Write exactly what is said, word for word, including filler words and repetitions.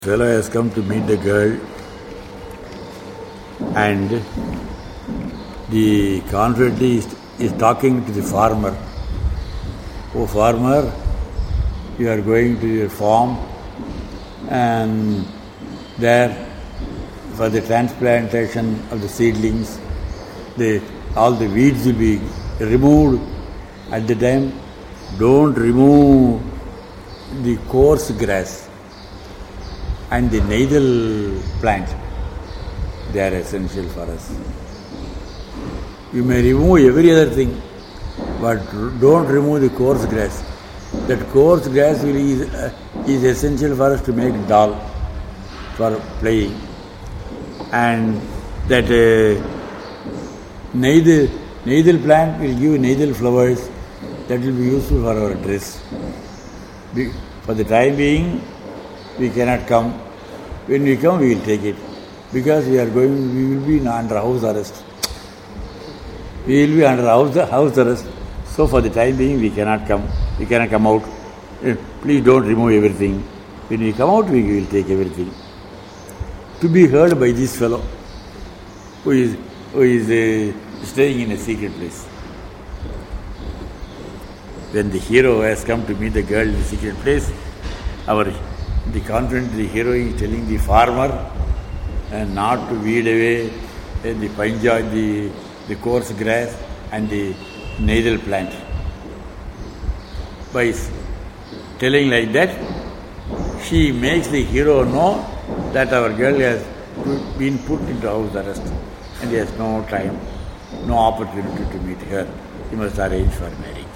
Fellow has come to meet the girl, and the confidante is, is talking to the farmer. Oh farmer, you are going to your farm, and there for the transplantation of the seedlings, the, all the weeds will be removed. At the time, don't remove the coarse grass and the nasal plant. They are essential for us. You may remove every other thing, but don't remove the coarse grass. That coarse grass will is, uh, is essential for us to make doll for playing, and that uh, nasal nasal plant will give nasal flowers that will be useful for our dress. Be, for the time being, we cannot come. When we come, we will take it, because we are going. We will be under house arrest. We will be under house house arrest. So for the time being, we cannot come. We cannot come out. Please don't remove everything. When we come out, we will take everything. To be heard by this fellow, who is who is uh, staying in a secret place. When the hero has come to meet the girl in the secret place, our the confident, the hero is telling the farmer and not to weed away the panja, the, the coarse grass and the nasal plant. By telling like that, she makes the hero know that our girl has been put into house arrest and he has no time, no opportunity to meet her. He must arrange for marriage.